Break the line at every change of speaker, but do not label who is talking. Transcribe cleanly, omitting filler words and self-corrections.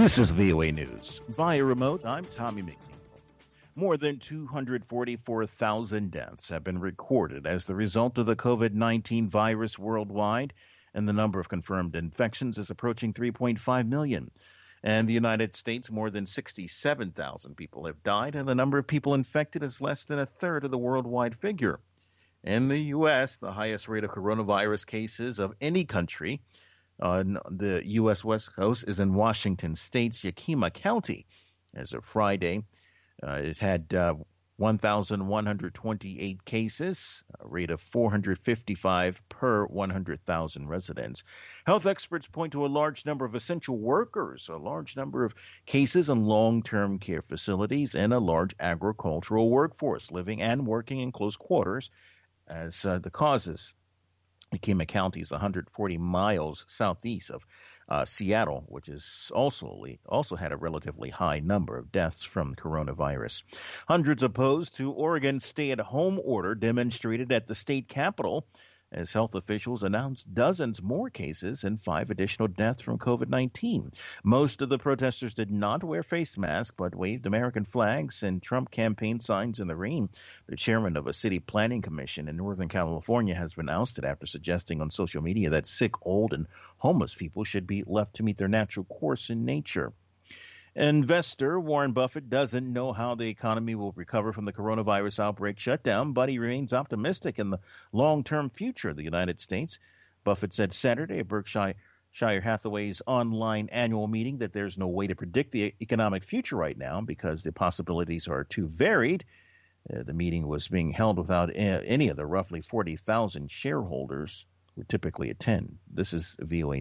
This is VOA News. Via remote, I'm Tommy McNeil. More than 244,000 deaths have been recorded as the result of the COVID-19 virus worldwide, and the number of confirmed infections is approaching 3.5 million. And the United States, more than 67,000 people have died, and the number of people infected is less than a third of the worldwide figure. In the U.S., the highest rate of coronavirus cases of any country on the U.S. West Coast is in Washington State's Yakima County. As of Friday, it had 1,128 cases, a rate of 455 per 100,000 residents. Health experts point to a large number of essential workers, a large number of cases in long-term care facilities, and a large agricultural workforce living and working in close quarters as the causes. Yakima County is 140 miles southeast of Seattle, which is also had a relatively high number of deaths from coronavirus. Hundreds opposed to Oregon's stay-at-home order demonstrated at the state capitol as health officials announced dozens more cases and 5 additional deaths from COVID-19. Most of the protesters did not wear face masks, but waved American flags and Trump campaign signs in the rain. The chairman of a city planning commission in Northern California has been ousted after suggesting on social media that sick, old, and homeless people should be left to meet their natural course in nature. Investor Warren Buffett doesn't know how the economy will recover from the coronavirus outbreak shutdown, but he remains optimistic in the long-term future of the United States. Buffett said Saturday at Berkshire Hathaway's online annual meeting that there's no way to predict the economic future right now because the possibilities are too varied. The meeting was being held without any of the roughly 40,000 shareholders who typically attend. This is VOA